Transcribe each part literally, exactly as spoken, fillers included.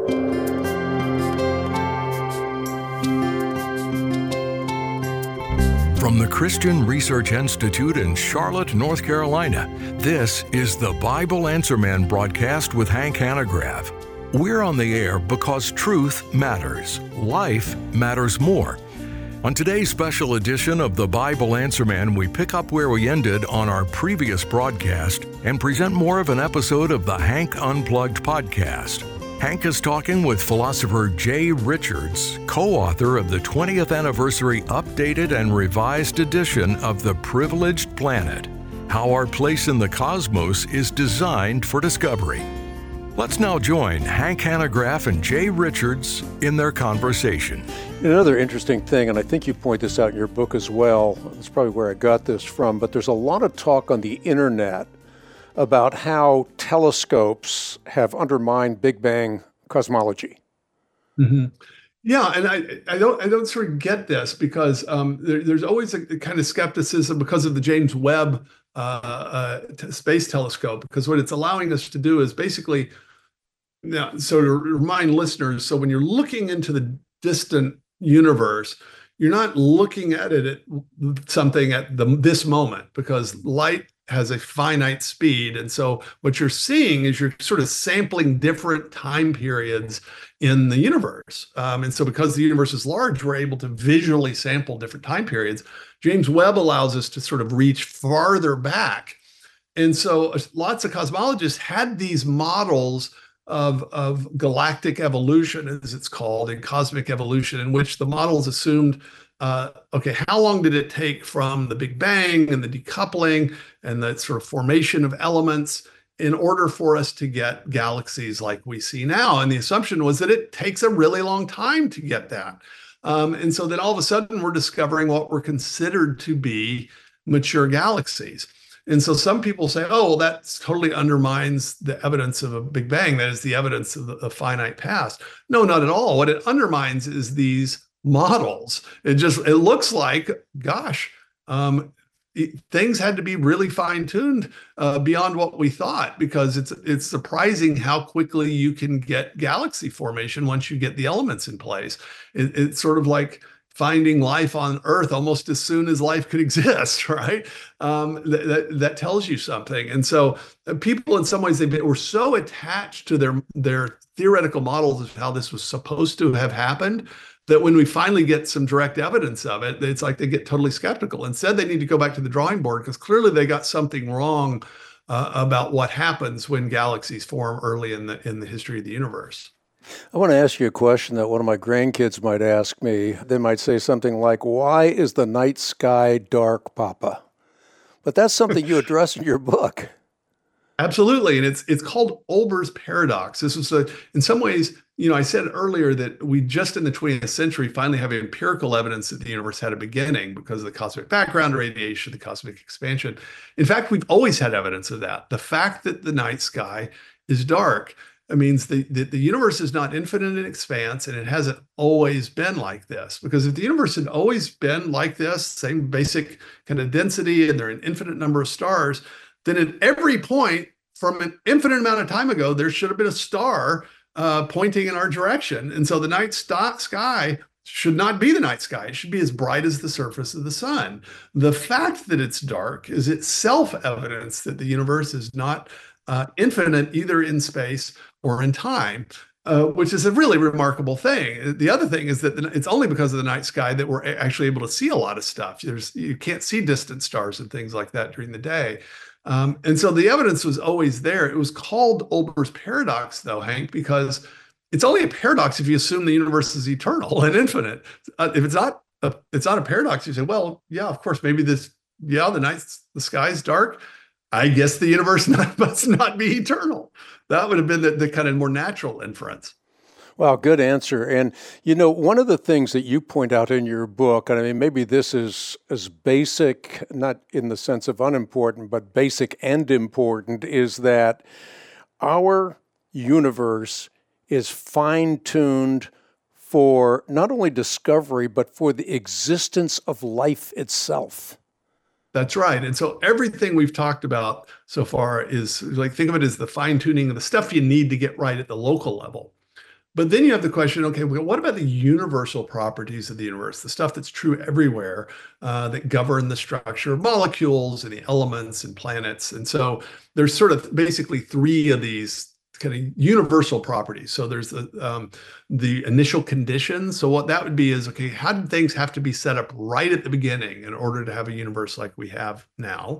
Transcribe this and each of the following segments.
From the Christian Research Institute in Charlotte, North Carolina, this is the Bible Answer Man broadcast with Hank Hanegraaff. We're on the air because truth matters. Life matters more. On today's special edition of the Bible Answer Man, we pick up where we ended on our previous broadcast and present more of an episode of the Hank Unplugged podcast. Hank is talking with philosopher Jay Richards, co-author of the twentieth anniversary updated and revised edition of The Privileged Planet, How Our Place in the Cosmos is Designed for Discovery. Let's now join Hank Hanegraaff and Jay Richards in their conversation. Another interesting thing, and I think you point this out in your book as well, that's probably where I got this from, but there's a lot of talk on the internet about how telescopes have undermined Big Bang cosmology. Mm-hmm. Yeah, and I, I don't I don't sort of get this because um, there, there's always a, a kind of skepticism because of the James Webb uh, uh, t- Space Telescope, because what it's allowing us to do is basically, you know, so to remind listeners, so when you're looking into the distant universe, you're not looking at it at something at the, this moment, because light has a finite speed. And so what you're seeing is you're sort of sampling different time periods in the universe. Um, and so because the universe is large, we're able to visually sample different time periods. James Webb allows us to sort of reach farther back. And so lots of cosmologists had these models of, of galactic evolution, as it's called, and cosmic evolution, in which the models assumed Uh, okay, how long did it take from the Big Bang and the decoupling and the sort of formation of elements in order for us to get galaxies like we see now? And the assumption was that it takes a really long time to get that. Um, and so then all of a sudden we're discovering what were considered to be mature galaxies. And so some people say, oh, well, that totally undermines the evidence of a Big Bang. That is the evidence of the, the finite past. No, not at all. What it undermines is these models. It just, it looks like, gosh, um, it, things had to be really fine-tuned uh, beyond what we thought, because it's it's surprising how quickly you can get galaxy formation once you get the elements in place. It, it's sort of like finding life on Earth almost as soon as life could exist, right? Um, that, that, that tells you something. And so uh, people, in some ways, they were so attached to their their theoretical models of how this was supposed to have happened, that when we finally get some direct evidence of it, it's like they get totally skeptical. Instead, they need to go back to the drawing board, because clearly they got something wrong uh, about what happens when galaxies form early in the in the history of the universe. I want to ask you a question that one of my grandkids might ask me. They might say something like, why is the night sky dark, Papa? But that's something you address in your book. Absolutely. And it's it's called Olber's paradox. This was a, in some ways, you know, I said earlier that we just in the twentieth century finally have empirical evidence that the universe had a beginning because of the cosmic background radiation, the cosmic expansion. In fact, we've always had evidence of that. The fact that the night sky is dark, it means the, the, the universe is not infinite in expanse, and it hasn't always been like this. Because if the universe had always been like this, same basic kind of density, and there are an infinite number of stars, then at every point from an infinite amount of time ago, there should have been a star uh, pointing in our direction. And so the night st- sky should not be the night sky. It should be as bright as the surface of the sun. The fact that it's dark is itself evidence that the universe is not uh, infinite either in space or in time, uh, which is a really remarkable thing. The other thing is that it's only because of the night sky that we're actually able to see a lot of stuff. There's, you can't see distant stars and things like that during the day. Um, and so the evidence was always there. It was called Olber's paradox, though, Hank, because it's only a paradox if you assume the universe is eternal and infinite. Uh, if it's not, a, it's not a paradox. You say, well, yeah, of course, maybe this, yeah, the night, the sky's dark. I guess the universe not, must not be eternal. That would have been the, the kind of more natural inference. Wow, good answer. And, you know, one of the things that you point out in your book, and I mean, maybe this is as basic, not in the sense of unimportant, but basic and important, is that our universe is fine-tuned for not only discovery, but for the existence of life itself. That's right. And so everything we've talked about so far is like, think of it as the fine-tuning of the stuff you need to get right at the local level. But then you have the question, okay, well, what about the universal properties of the universe, the stuff that's true everywhere, uh, that govern the structure of molecules and the elements and planets? And so there's sort of basically three of these kind of universal properties. So there's the um, the initial conditions. So what that would be is, okay, how did things have to be set up right at the beginning in order to have a universe like we have now?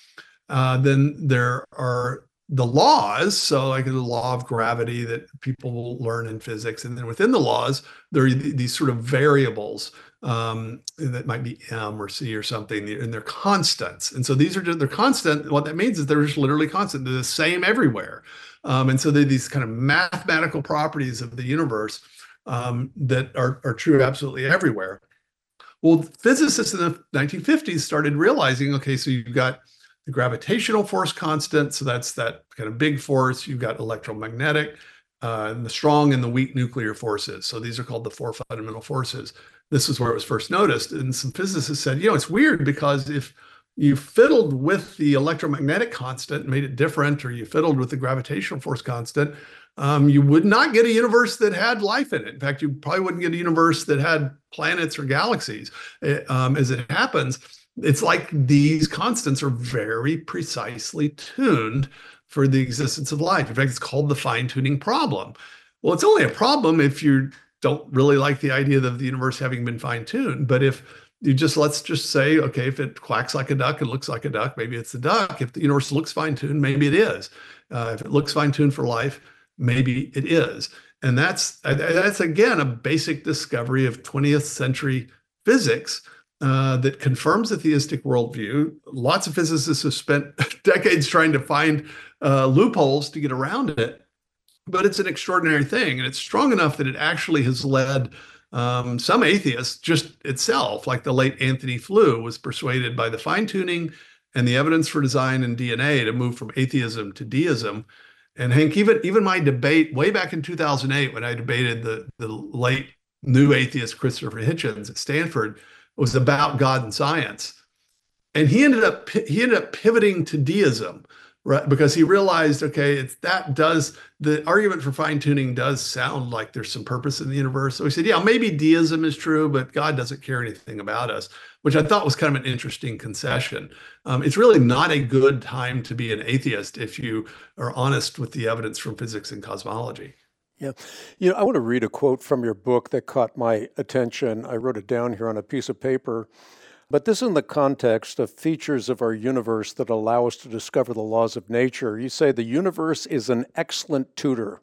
Uh, then there are the laws, so like the law of gravity that people will learn in physics. And then within the laws, there are these sort of variables um, that might be M or C or something, and they're constants. And so these are just, they're constant. What that means is they're just literally constant. They're the same everywhere. Um, and so they're these kind of mathematical properties of the universe um, that are, are true absolutely everywhere. Well, physicists in the nineteen fifties started realizing, okay, so you've got the gravitational force constant, so that's that kind of big force. You've got electromagnetic, uh, and the strong and the weak nuclear forces. So these are called the four fundamental forces. This is where it was first noticed. And some physicists said, you know, it's weird because if you fiddled with the electromagnetic constant and made it different, or you fiddled with the gravitational force constant, um, you would not get a universe that had life in it. In fact, you probably wouldn't get a universe that had planets or galaxies. Um, as it happens, it's like these constants are very precisely tuned for the existence of life. In fact, it's called the fine-tuning problem. Well, it's only a problem if you don't really like the idea of the universe having been fine-tuned. But if you just, let's just say, okay, if it quacks like a duck and looks like a duck, maybe it's a duck. If the universe looks fine-tuned, maybe it is. Uh, if it looks fine-tuned for life, maybe it is. And that's, that's again, a basic discovery of twentieth century physics Uh, that confirms the theistic worldview. Lots of physicists have spent decades trying to find uh, loopholes to get around it, but it's an extraordinary thing, and it's strong enough that it actually has led um, some atheists just itself, like the late Anthony Flew, was persuaded by the fine-tuning and the evidence for design and D N A to move from atheism to deism. And Hank, even, even my debate way back in two thousand eight, when I debated the, the late new atheist Christopher Hitchens at Stanford, was about God and science. And he ended up he ended up pivoting to deism, right? Because he realized, okay, it's that does the argument for fine-tuning does sound like there's some purpose in the universe. So he said, yeah, maybe deism is true, but God doesn't care anything about us, which I thought was kind of an interesting concession. Um, it's really not a good time to be an atheist if you are honest with the evidence from physics and cosmology. Yeah. You know, I want to read a quote from your book that caught my attention. I wrote it down here on a piece of paper. But this in the context of features of our universe that allow us to discover the laws of nature. You say the universe is an excellent tutor.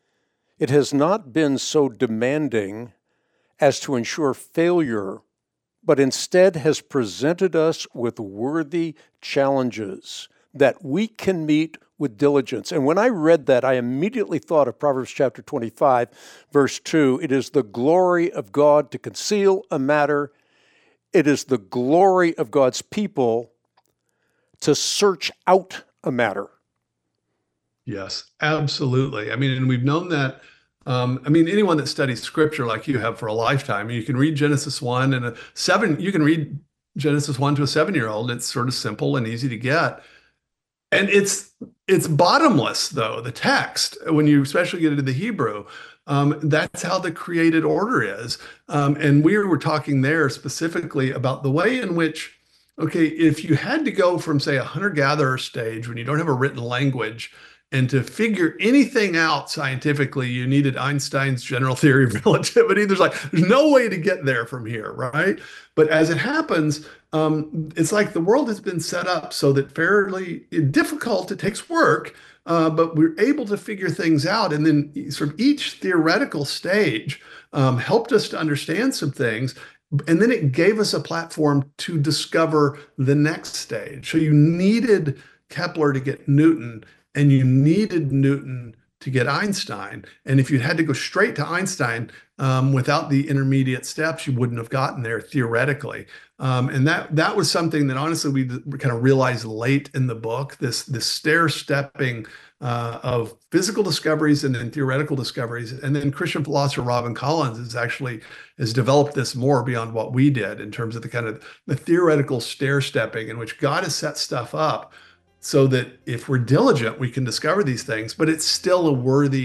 It has not been so demanding as to ensure failure, but instead has presented us with worthy challenges that we can meet with diligence. And when I read that, I immediately thought of Proverbs chapter twenty-five, verse two. It is the glory of God to conceal a matter. It is the glory of God's people to search out a matter. Yes, absolutely. I mean, and we've known that. Um, I mean, anyone that studies scripture like you have for a lifetime, you can read Genesis one and a seven, you can read Genesis one to a seven-year-old. It's sort of simple and easy to get. And it's it's bottomless, though, the text, when you especially get into the Hebrew. Um, that's how the created order is. Um, and we were talking there specifically about the way in which, okay, if you had to go from, say, a hunter-gatherer stage when you don't have a written language, and to figure anything out scientifically, you needed Einstein's general theory of relativity. There's like, there's no way to get there from here, right? But as it happens, um, it's like the world has been set up so that fairly difficult, it takes work, uh, but we're able to figure things out. And then sort of each theoretical stage um, helped us to understand some things. And then it gave us a platform to discover the next stage. So you needed Kepler to get Newton, and you needed Newton to get Einstein. And if you had to go straight to Einstein um, without the intermediate steps, you wouldn't have gotten there theoretically. Um, and that that was something that honestly we kind of realized late in the book, this, this stair-stepping uh, of physical discoveries and then theoretical discoveries. And then Christian philosopher Robin Collins has actually has developed this more beyond what we did in terms of the kind of the theoretical stair-stepping in which God has set stuff up so that if we're diligent, we can discover these things, but it's still a worthy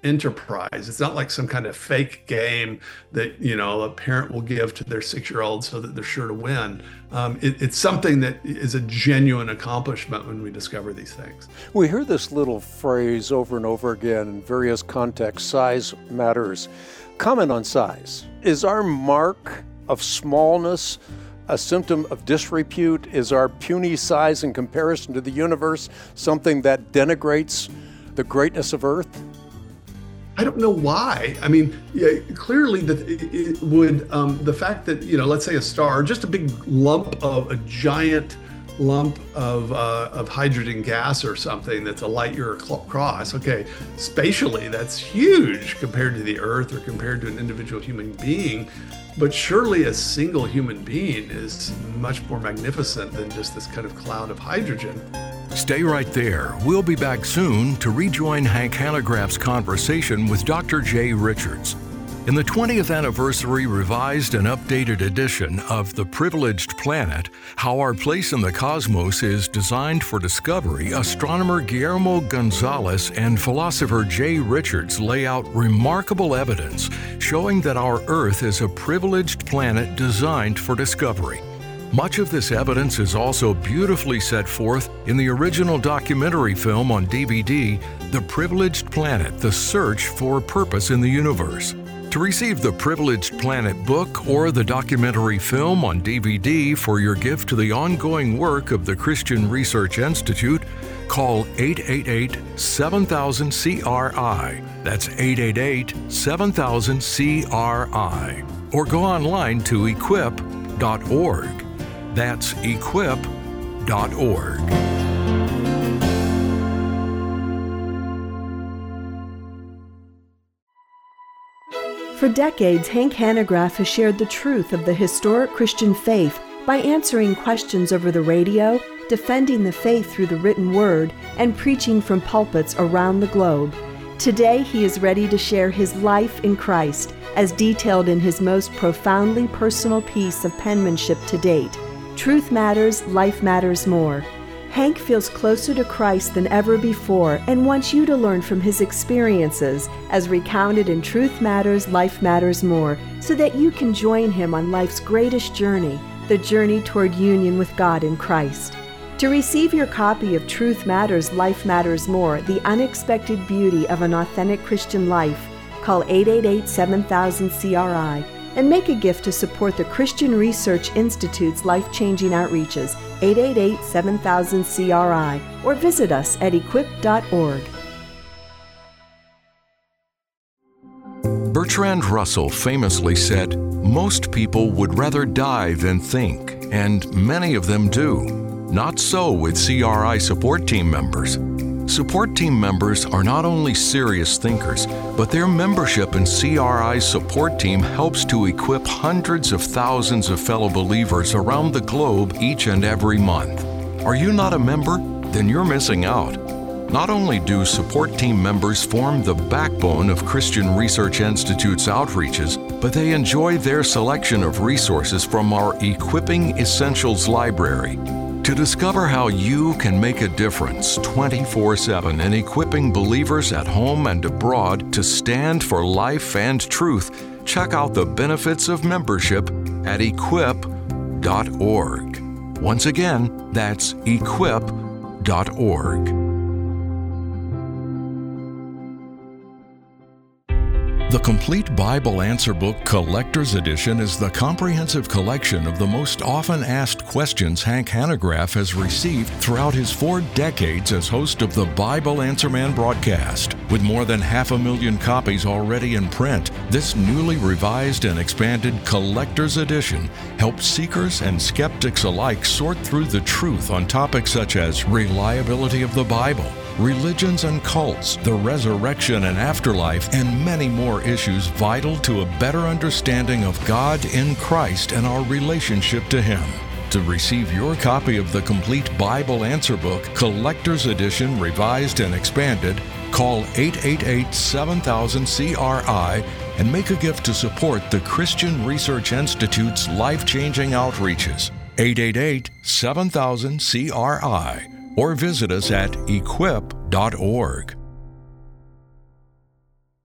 enterprise. It's not like some kind of fake game that, you know, a parent will give to their six-year-old so that they're sure to win. Um, it, it's something that is a genuine accomplishment when we discover these things. We hear this little phrase over and over again in various contexts: size matters. Comment on size. Is our mark of smallness a symptom of disrepute? Is our puny size in comparison to the universe something that denigrates the greatness of Earth? I don't know why. I mean, yeah, clearly that it, it would, um, the fact that, you know, let's say a star, just a big lump of a giant lump of uh, of hydrogen gas or something that's a light year across. Okay, spatially that's huge compared to the Earth or compared to an individual human being, but surely a single human being is much more magnificent than just this kind of cloud of hydrogen. Stay right there. We'll be back soon to rejoin Hank Hanegraaff's conversation with Doctor Jay Richards. In the twentieth anniversary revised and updated edition of The Privileged Planet, How Our Place in the Cosmos is Designed for Discovery, astronomer Guillermo Gonzalez and philosopher Jay Richards lay out remarkable evidence showing that our Earth is a privileged planet designed for discovery. Much of this evidence is also beautifully set forth in the original documentary film on D V D, The Privileged Planet: The Search for Purpose in the Universe. To receive the Privileged Planet book or the documentary film on D V D for your gift to the ongoing work of the Christian Research Institute, call eight eight eight, seven thousand, C R I. That's eight eight eight, seven thousand, C R I. Or go online to equip dot org. That's equip dot org. For decades, Hank Hanegraaff has shared the truth of the historic Christian faith by answering questions over the radio, defending the faith through the written word, and preaching from pulpits around the globe. Today, he is ready to share his life in Christ, as detailed in his most profoundly personal piece of penmanship to date, Truth Matters, Life Matters More. Hank feels closer to Christ than ever before and wants you to learn from his experiences as recounted in Truth Matters, Life Matters More, so that you can join him on life's greatest journey, the journey toward union with God in Christ. To receive your copy of Truth Matters, Life Matters More, The Unexpected Beauty of an Authentic Christian Life, call eight eight eight, seven thousand, C R I and make a gift to support the Christian Research Institute's life-changing outreaches, eight eight eight, seven thousand, C R I, or visit us at equip dot org. Bertrand Russell famously said, "Most people would rather die than think, and many of them do. Not so with C R I support team members. Support team members are not only serious thinkers, but their membership in C R I's support team helps to equip hundreds of thousands of fellow believers around the globe each and every month. Are you not a member? Then you're missing out. Not only do support team members form the backbone of Christian Research Institute's outreaches, but they enjoy their selection of resources from our Equipping Essentials library. To discover how you can make a difference twenty-four seven in equipping believers at home and abroad to stand for life and truth, check out the benefits of membership at equip dot org. Once again, that's equip dot org. The Complete Bible Answer Book Collector's Edition is the comprehensive collection of the most often asked questions Hank Hanegraaff has received throughout his four decades as host of the Bible Answer Man broadcast. With more than half a million copies already in print, this newly revised and expanded Collector's Edition helps seekers and skeptics alike sort through the truth on topics such as reliability of the Bible, religions and cults, the resurrection and afterlife, and many more issues vital to a better understanding of God in Christ and our relationship to Him. To receive your copy of the Complete Bible Answer Book, Collector's Edition, Revised and Expanded, call eight eight eight, seven thousand, C R I and make a gift to support the Christian Research Institute's life-changing outreaches. eight eight eight, seven thousand, C R I. Or visit us at equip dot org.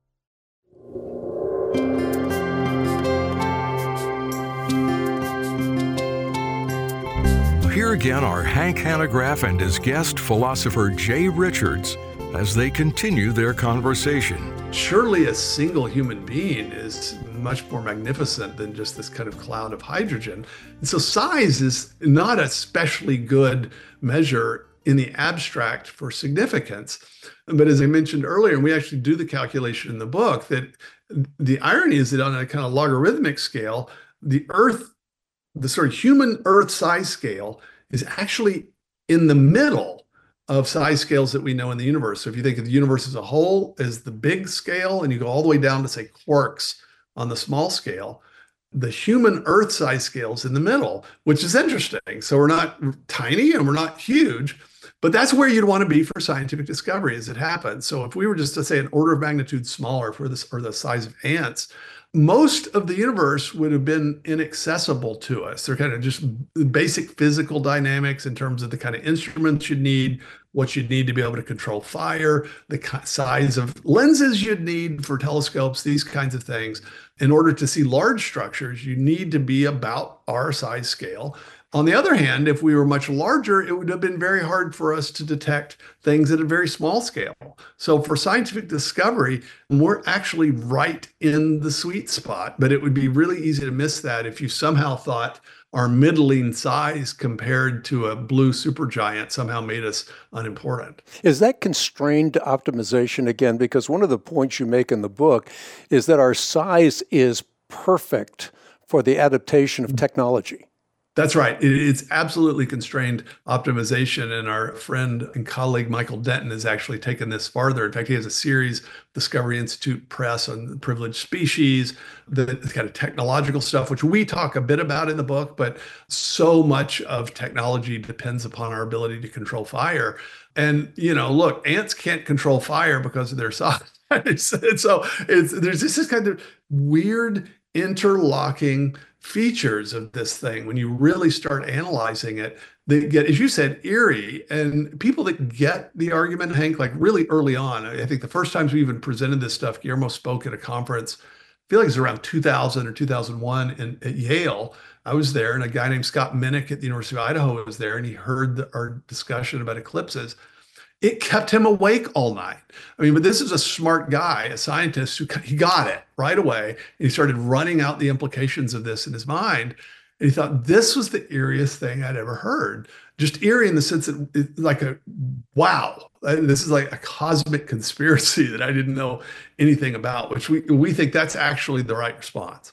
here again are Hank Hanegraaff and his guest, philosopher Jay Richards, as they continue their conversation. Surely a single human being is much more magnificent than just this kind of cloud of hydrogen. And so size is not a especially good measure in the abstract for significance. But as I mentioned earlier, and we actually do the calculation in the book, that the irony is that on a kind of logarithmic scale, the Earth, the sort of human Earth size scale is actually in the middle of size scales that we know in the universe. So if you think of the universe as a whole as the big scale, and you go all the way down to, say, quarks on the small scale, the human Earth size scale is in the middle, which is interesting. So we're not tiny and we're not huge, but that's where you'd want to be for scientific discovery as it happens. So if we were just to say an order of magnitude smaller for this, or the size of ants, most of the universe would have been inaccessible to us. They're kind of just basic physical dynamics in terms of the kind of instruments you'd need, what you'd need to be able to control fire, the size of lenses you'd need for telescopes, these kinds of things. In order to see large structures, you need to be about our size scale. On the other hand, if we were much larger, it would have been very hard for us to detect things at a very small scale. So for scientific discovery, we're actually right in the sweet spot, but it would be really easy to miss that if you somehow thought our middling size compared to a blue supergiant somehow made us unimportant. Is that constrained optimization again? Because one of the points you make in the book is that our size is perfect for the adaptation of technology. That's right. It's absolutely constrained optimization. And our friend and colleague, Michael Denton, has actually taken this farther. In fact, he has a series, Discovery Institute Press, on privileged species, the kind of technological stuff, which we talk a bit about in the book, but so much of technology depends upon our ability to control fire. And, you know, look, ants can't control fire because of their size. And so it's, there's this kind of weird interlocking features of this thing. When you really start analyzing it, they get, as you said, eerie. And people that get the argument, Hank, like really early on, I think the first times we even presented this stuff, Guillermo spoke at a conference, I feel like it was around two thousand or two thousand one in, at Yale. I was there, and a guy named Scott Minnick at the University of Idaho was there, and he heard the, our discussion about eclipses. It kept him awake all night. I mean, but this is a smart guy, a scientist, who he got it right away. And he started running out the implications of this in his mind. And he thought, this was the eeriest thing I'd ever heard. Just eerie in the sense that, it, like a, wow, this is like a cosmic conspiracy that I didn't know anything about, which we, we think that's actually the right response.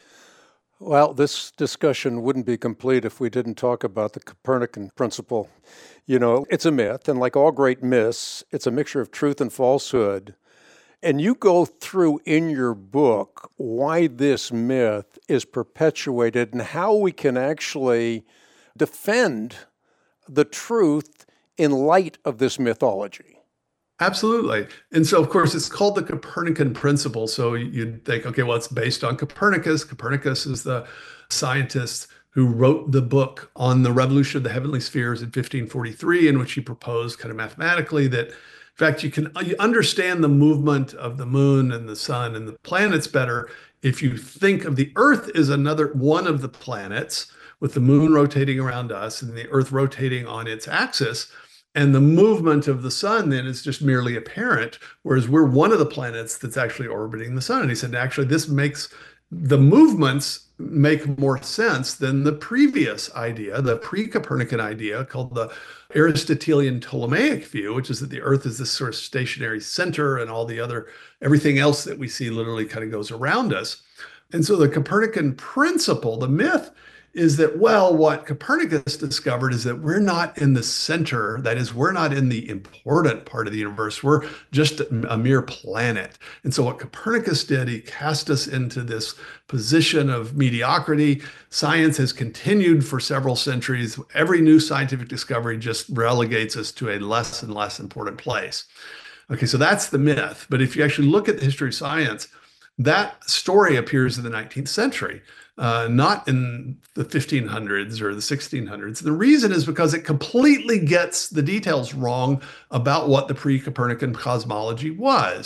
Well, this discussion wouldn't be complete if we didn't talk about the Copernican principle. You know, it's a myth, and like all great myths, it's a mixture of truth and falsehood. And you go through in your book why this myth is perpetuated and how we can actually defend the truth in light of this mythology. Absolutely. And so, of course, it's called the Copernican principle. So you'd think, okay, well, it's based on Copernicus. Copernicus is the scientist who wrote the book on the revolution of the heavenly spheres in fifteen forty-three, in which he proposed kind of mathematically that, in fact, you can you understand the movement of the moon and the sun and the planets better if you think of the Earth as another one of the planets, with the moon rotating around us and the Earth rotating on its axis. And the movement of the sun then is just merely apparent, whereas we're one of the planets that's actually orbiting the sun. And he said, actually, this makes the movements make more sense than the previous idea, the pre-Copernican idea called the Aristotelian Ptolemaic view, which is that the Earth is this sort of stationary center and all the other, everything else that we see literally kind of goes around us. And so the Copernican principle, the myth, is that, well, what Copernicus discovered is that we're not in the center. That is, we're not in the important part of the universe. We're just a mere planet. And so what Copernicus did, he cast us into this position of mediocrity. Science has continued for several centuries. Every new scientific discovery just relegates us to a less and less important place. Okay, so that's the myth. But if you actually look at the history of science, that story appears in the nineteenth century. Uh, not in the fifteen hundreds or the sixteen hundreds. The reason is because it completely gets the details wrong about what the pre-Copernican cosmology was.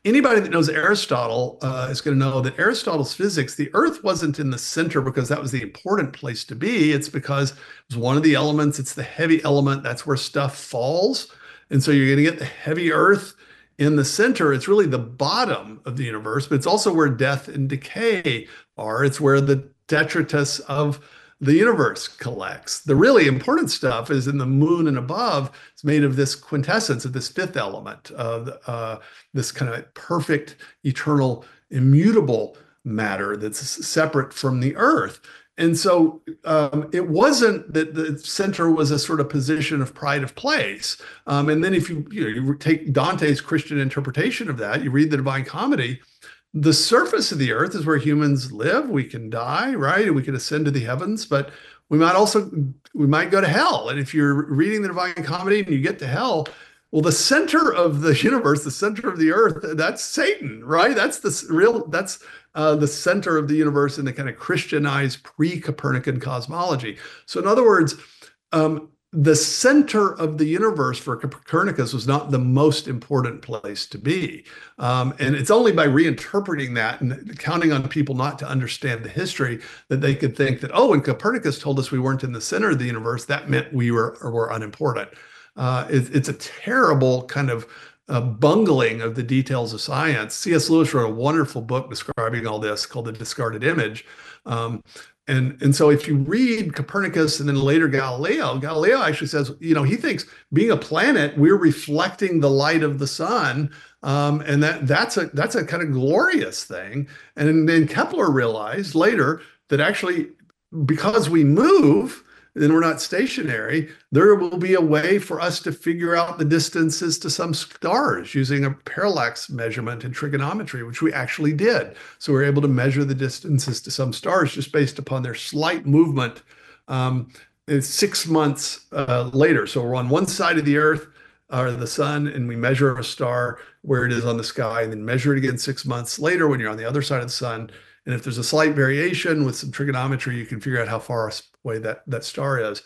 Anybody that knows Aristotle uh, is going to know that Aristotle's physics, the Earth wasn't in the center because that was the important place to be. It's because it was one of the elements. It's the heavy element. That's where stuff falls. And so you're going to get the heavy Earth in the center. It's really the bottom of the universe, but it's also where death and decay are. It's where the detritus of the universe collects. The really important stuff is in the moon and above. It's made of this quintessence, of this fifth element, of uh, this kind of perfect, eternal, immutable matter that's separate from the Earth. And so um, it wasn't that the center was a sort of position of pride of place. Um, and then if you, you, know, you take Dante's Christian interpretation of that, you read the Divine Comedy, the surface of the Earth is where humans live. We can die, right? And we can ascend to the heavens, but we might also, we might go to hell. And if you're reading the Divine Comedy and you get to hell, well, the center of the universe, the center of the Earth, that's Satan, right? That's the real, that's uh, the center of the universe in the kind of Christianized pre-Copernican cosmology. So in other words, um, the center of the universe for Copernicus was not the most important place to be. Um, and it's only by reinterpreting that and counting on people not to understand the history that they could think that, oh, when Copernicus told us we weren't in the center of the universe, that meant we were, or were unimportant. Uh, it, it's a terrible kind of uh, bungling of the details of science. C S Lewis wrote a wonderful book describing all this called The Discarded Image. Um, And, and so if you read Copernicus and then later Galileo, Galileo actually says, you know, he thinks being a planet, we're reflecting the light of the sun. Um, and that that's a that's a kind of glorious thing. And then Kepler realized later that actually because we move, then we're not stationary, there will be a way for us to figure out the distances to some stars using a parallax measurement in trigonometry, which we actually did. So we're able to measure the distances to some stars just based upon their slight movement. Um, it's six months uh, later. So we're on one side of the Earth, or the sun, and we measure a star where it is on the sky, and then measure it again six months later when you're on the other side of the sun. And if there's a slight variation with some trigonometry, you can figure out how far away that, that star is.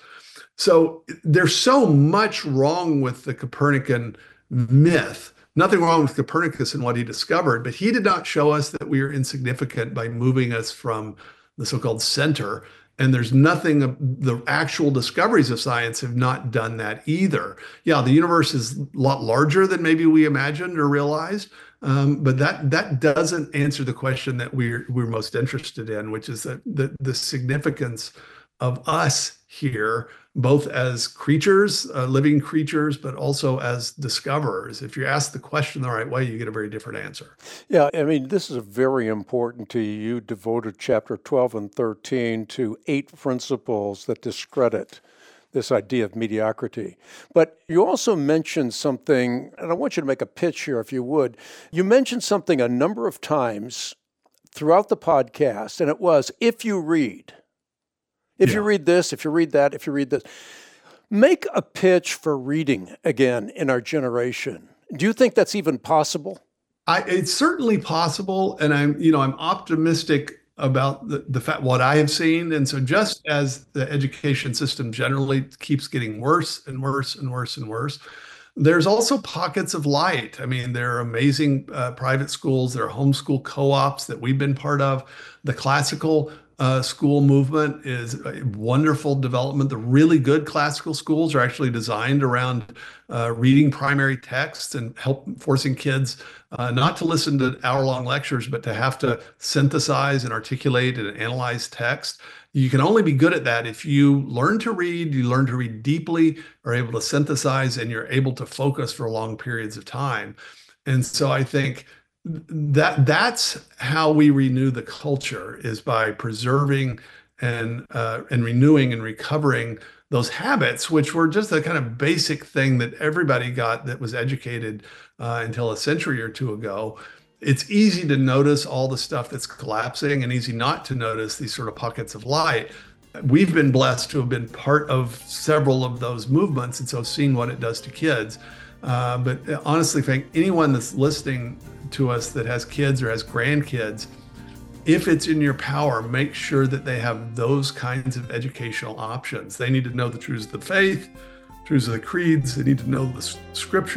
So there's so much wrong with the Copernican myth. Nothing wrong with Copernicus and what he discovered, but he did not show us that we are insignificant by moving us from the so-called center. And there's nothing, the actual discoveries of science have not done that either. Yeah, the universe is a lot larger than maybe we imagined or realized, um, but that that doesn't answer the question that we're we're most interested in, which is that the, the significance of us here, both as creatures, uh, living creatures, but also as discoverers. If you ask the question the right way, you get a very different answer. Yeah, I mean, this is very important to you. You devoted chapter twelve and thirteen to eight principles that discredit this idea of mediocrity. But you also mentioned something, and I want you to make a pitch here if you would. You mentioned something a number of times throughout the podcast, and it was, if you read. If yeah. you read this, if you read that, if you read this, make a pitch for reading again in our generation. Do you think that's even possible? I, it's certainly possible, and I'm, you know, I'm optimistic about the, the fact what I have seen. And so, just as the education system generally keeps getting worse and worse and worse and worse, there's also pockets of light. I mean, there are amazing uh, private schools, there are homeschool co-ops that we've been part of. The classical Uh, school movement is a wonderful development. The really good classical schools are actually designed around uh, reading primary texts and help forcing kids uh, not to listen to hour-long lectures, but to have to synthesize and articulate and analyze text. You can only be good at that if you learn to read, you learn to read deeply, are able to synthesize, and you're able to focus for long periods of time. And so I think that that's how we renew the culture, is by preserving and uh, and renewing and recovering those habits, which were just a kind of basic thing that everybody got that was educated uh, until a century or two ago. It's easy to notice all the stuff that's collapsing and easy not to notice these sort of pockets of light. We've been blessed to have been part of several of those movements, and so seen what it does to kids. Uh, but honestly, Frank, anyone that's listening to us that has kids or has grandkids, if it's in your power, make sure that they have those kinds of educational options. They need to know the truths of the faith, truths of the creeds. They need to know the scriptures.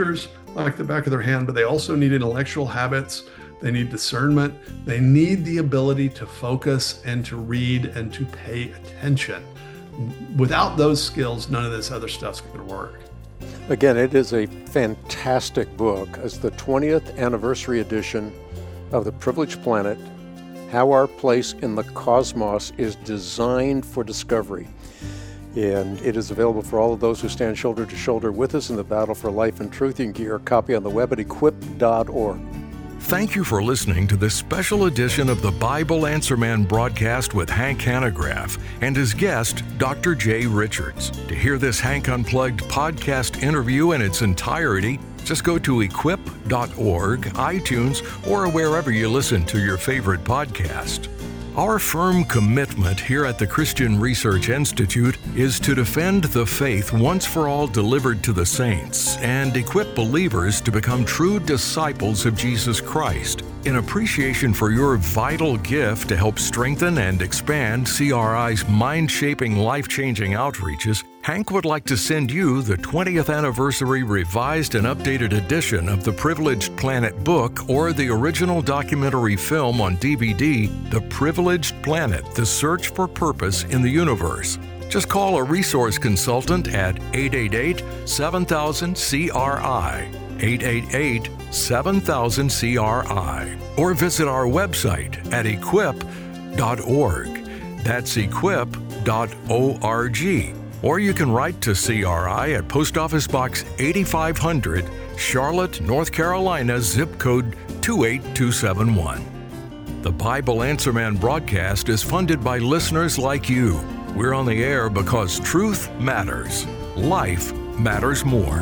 like the back of their hand, but they also need intellectual habits. They need discernment. They need the ability to focus and to read and to pay attention. Without those skills, none of this other stuff's going to work. Again, it is a fantastic book. It's the twentieth anniversary edition of The Privileged Planet, How Our Place in the Cosmos is Designed for Discovery. And it is available for all of those who stand shoulder to shoulder with us in the battle for life and truth. You can get your copy on the web at equip dot org. Thank you for listening to this special edition of the Bible Answer Man broadcast with Hank Hanegraaff and his guest, Doctor Jay Richards. To hear this Hank Unplugged podcast interview in its entirety, just go to equip dot org, iTunes, or wherever you listen to your favorite podcast. Our firm commitment here at the Christian Research Institute is to defend the faith once for all delivered to the saints and equip believers to become true disciples of Jesus Christ. In appreciation for your vital gift to help strengthen and expand C R I's mind-shaping, life-changing outreaches, Hank would like to send you the twentieth anniversary revised and updated edition of the Privileged Planet book or the original documentary film on D V D, The Privileged Planet, The Search for Purpose in the Universe. Just call a resource consultant at eight eight eight, seven thousand, C R I, eight eight eight, seven thousand, C R I, or visit our website at equip dot org. That's equip dot org. Or you can write to C R I at Post Office Box eighty-five hundred, Charlotte, North Carolina, zip code two eight two seven one. The Bible Answer Man broadcast is funded by listeners like you. We're on the air because truth matters. Life matters more.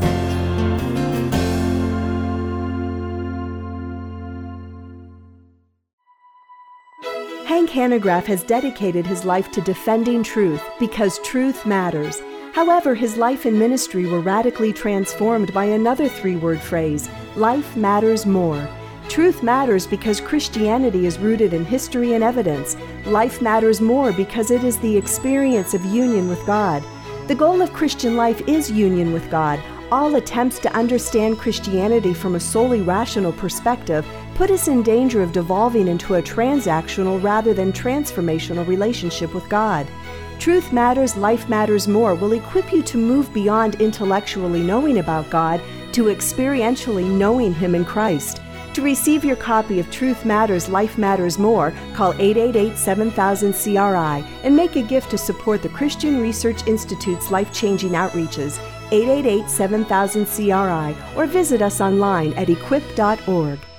Hank Hanegraaff has dedicated his life to defending truth because truth matters. However, his life and ministry were radically transformed by another three-word phrase, life matters more. Truth matters because Christianity is rooted in history and evidence. Life matters more because it is the experience of union with God. The goal of Christian life is union with God. All attempts to understand Christianity from a solely rational perspective put us in danger of devolving into a transactional rather than transformational relationship with God. Truth Matters, Life Matters More will equip you to move beyond intellectually knowing about God to experientially knowing Him in Christ. To receive your copy of Truth Matters, Life Matters More, call eight eight eight, seven thousand, C R I and make a gift to support the Christian Research Institute's life-changing outreaches, eight eight eight, seven thousand, C R I, or visit us online at equip dot org.